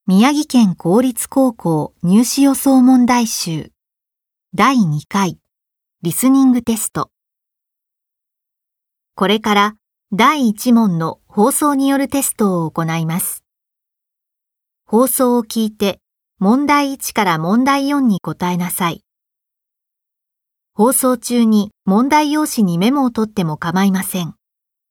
宮城県公立高校入試予想問題集第2回リスニングテスト。これから第1問の放送によるテストを行います。放送を聞いて問題1から問題4に答えなさい。放送中に問題用紙にメモを取っても構いません。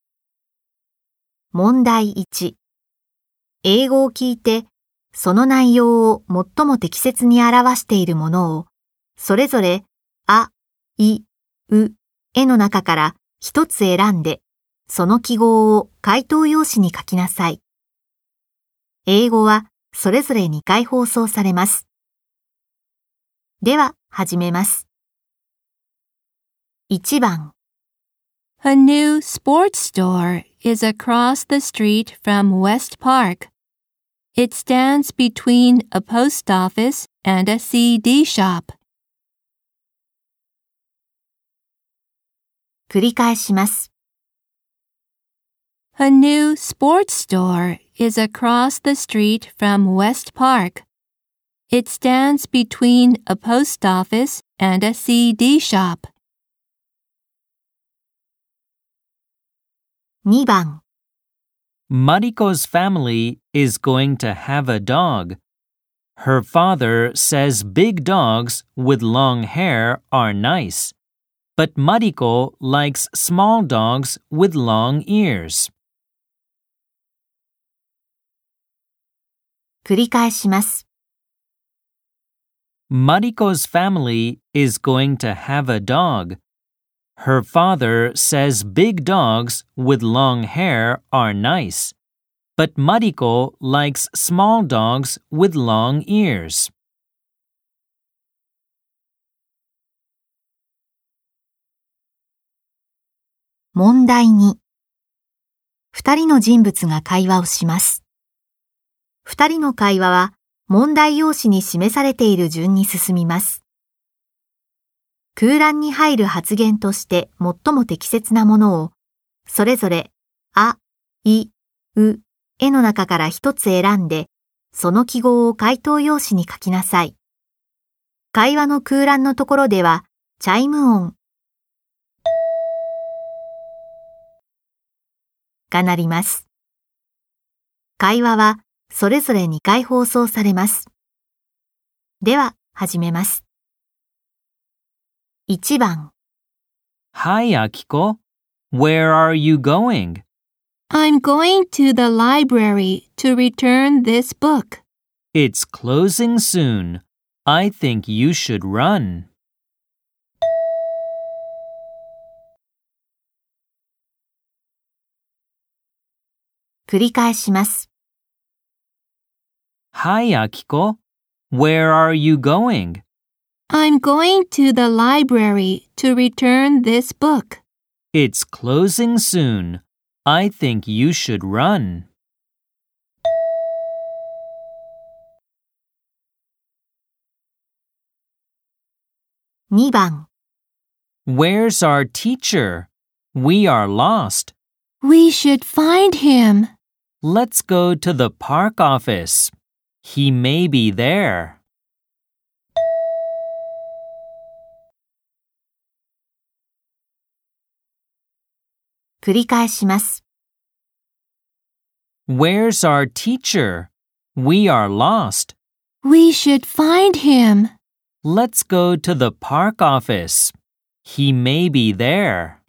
問題1、英語を聞いてその内容を最も適切に表しているものをそれぞれあ、い、う、えの中から一つ選んでその記号を回答用紙に書きなさい。英語はそれぞれ2回放送されます。では始めます。1番 A new sports store is across the street from West Park. It stands between a post office and a CD shop. 繰り返します。 A new sports store is across the street from West Park. It stands between a post office and a CD shop. 2番 Mariko's family is going to have a dog. Her father says big dogs with long hair are nice, but Mariko likes small dogs with long ears. 繰り返します。 Mariko's family is going to have a dog. Her father says big dogs with long hair are nice, but Mariko likes small dogs with long ears. 問題2、2人の人物が会話をします。2人の会話は問題用紙に示されている順に進みます。空欄に入る発言として最も適切なものを、それぞれ、あ、い、う、えの中から一つ選んで、その記号を回答用紙に書きなさい。会話の空欄のところでは、チャイム音が鳴ります。会話はそれぞれ2回放送されます。では、始めます。1番 Hi, Akiko. Where are you going? I'm going to the library to return this book. It's closing soon. I think you should run. 繰り返します。 Hi, Akiko. Where are you going? I'm going to the library to return this book. It's closing soon. I think you should run. 2番 Where's our teacher? We are lost. We should find him. Let's go to the park office. He may be there. 繰り返します。 Where's our teacher? We are lost. We should find him. Let's go to the park office. He may be there.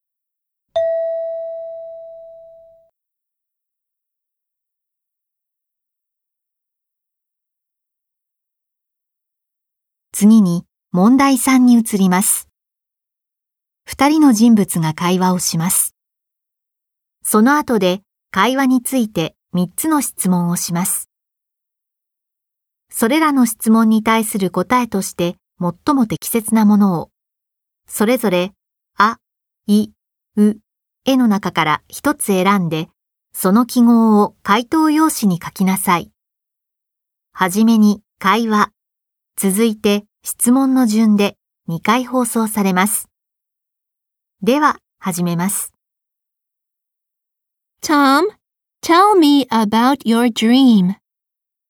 次に問題3に移ります。2人の人物が会話をします。その後で会話について3つの質問をします。それらの質問に対する答えとして最も適切なものを、それぞれあ、い、う、えの中から一つ選んで、その記号を回答用紙に書きなさい。はじめに会話、続いて質問の順で2回放送されます。では、始めます。 Tom, tell me about your dream.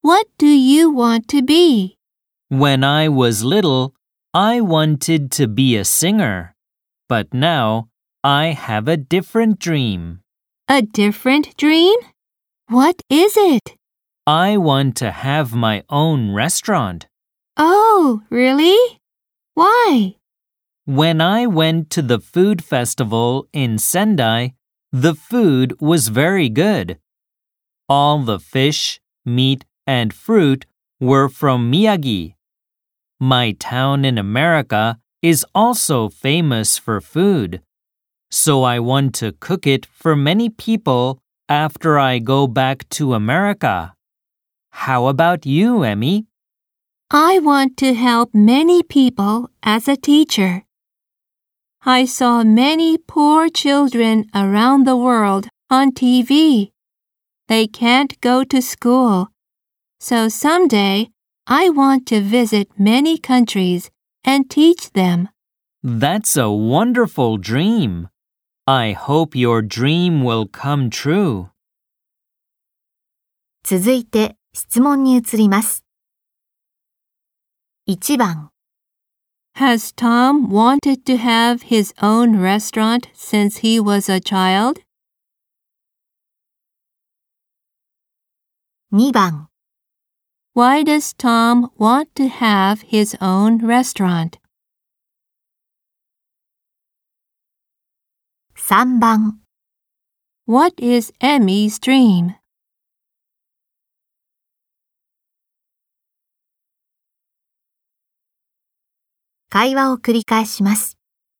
What do you want to be? When I was little, I wanted to be a singer. But now, I have a different dream. A different dream? What is it? I want to have my own restaurant. Oh, really? Why? When I went to the food festival in Sendai, the food was very good. All the fish, meat, and fruit were from Miyagi. My town in America is also famous for food, so I want to cook it for many people after I go back to America. How about you, Emmy? I want to help many people as a teacher. I saw many poor children around the world on TV. They can't go to school, so someday I want to visit many countries and teach them. That's a wonderful dream. I hope your dream will come true. 続いて質問に移ります。1番 Has Tom wanted to have his own restaurant since he was a child? 2番 Why does Tom want to have his own restaurant? 3番 What is Emmy's dream? 会話を繰り返します。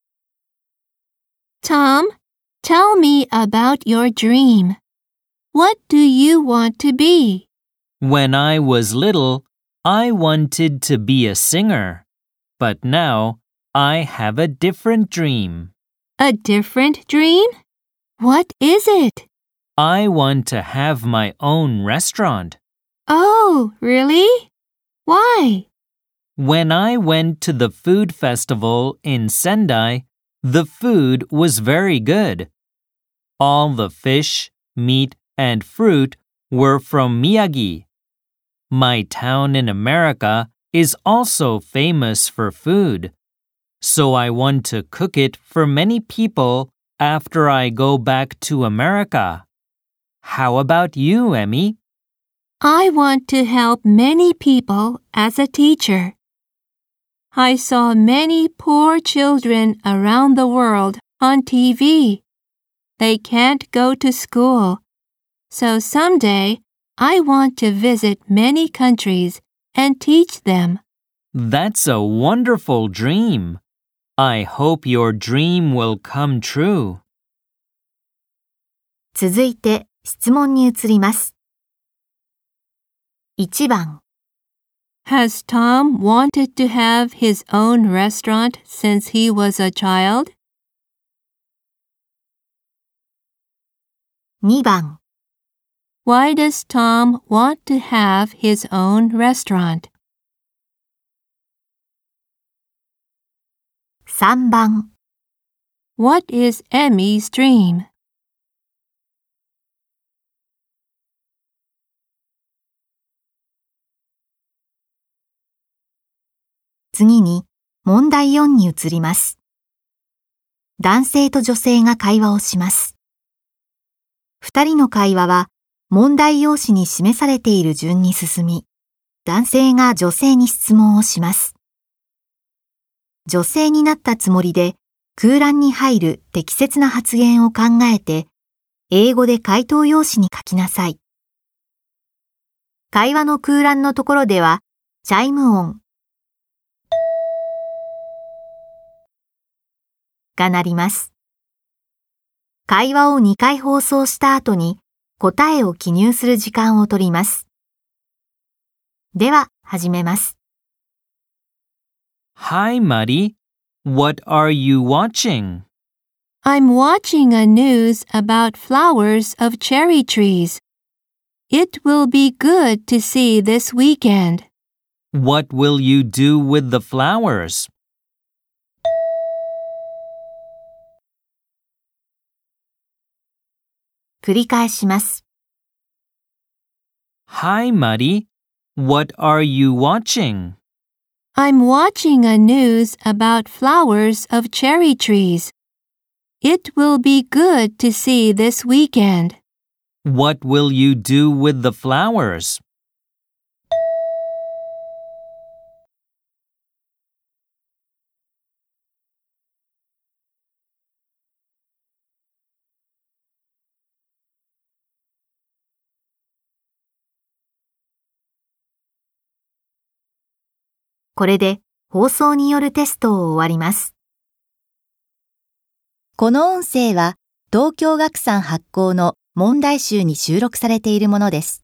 Tom, tell me about your dream. What do you want to be? When I was little, I wanted to be a singer. But now, I have a different dream. A different dream? What is it? I want to have my own restaurant. Oh, really? Why? When I went to the food festival in Sendai, the food was very good. All the fish, meat, and fruit were from Miyagi. My town in America is also famous for food, so I want to cook it for many people after I go back to America. How about you, Emmy? I want to help many people as a teacher. I saw many poor children around the world on TV. They can't go to school, so someday I want to visit many countries and teach them. That's a wonderful dream. I hope your dream will come true. 続いて質問に移ります。1番 Has Tom wanted to have his own restaurant since he was a child? 2番 Why does Tom want to have his own restaurant? 3番 What is Emmy's dream? 次に問題4に移ります。男性と女性が会話をします。二人の会話は問題用紙に示されている順に進み、男性が女性に質問をします。女性になったつもりで空欄に入る適切な発言を考えて、英語で回答用紙に書きなさい。会話の空欄のところでは、チャイム音が鳴ります。会話を2回放送した後に答えを記入する時間を取ります。では、始めます。 Hi, Muddy. What are you watching? I'm watching a news about flowers of cherry trees. It will be good to see this weekend. What will you do with the flowers? 繰り返します。 Hi, Muddy. What are you watching? I'm watching a news about flowers of cherry trees. It will be good to see this weekend. What will you do with the flowers? これで放送によるテストを終わります。この音声は東京学産発行の問題集に収録されているものです。